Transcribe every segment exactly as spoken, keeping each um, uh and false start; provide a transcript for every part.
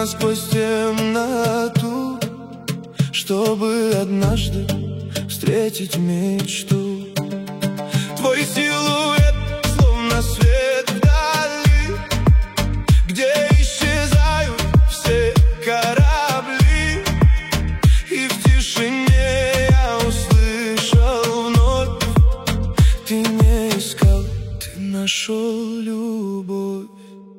меня сквозь темноту, чтобы однажды встретить мечту. Твой силуэт, словно свет вдали, где исчезают все корабли. И в тишине я услышал вновь: ты не искал, ты нашел любовь.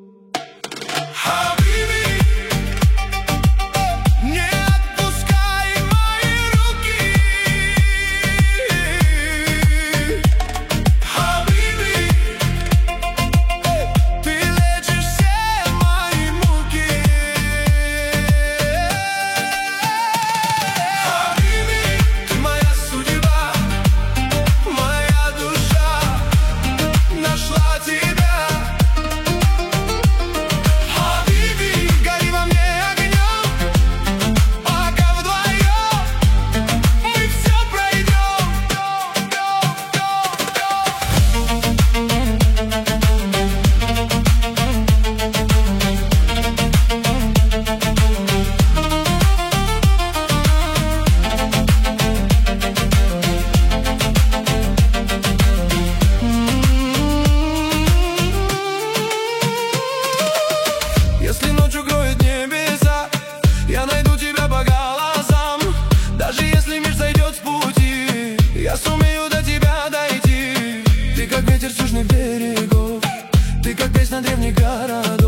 Если ночь укроет небеса, я найду тебя по глазам. Даже если мир сойдет с пути, я сумею до тебя дойти. Ты как ветер с южных берегов, ты как песня древних городов.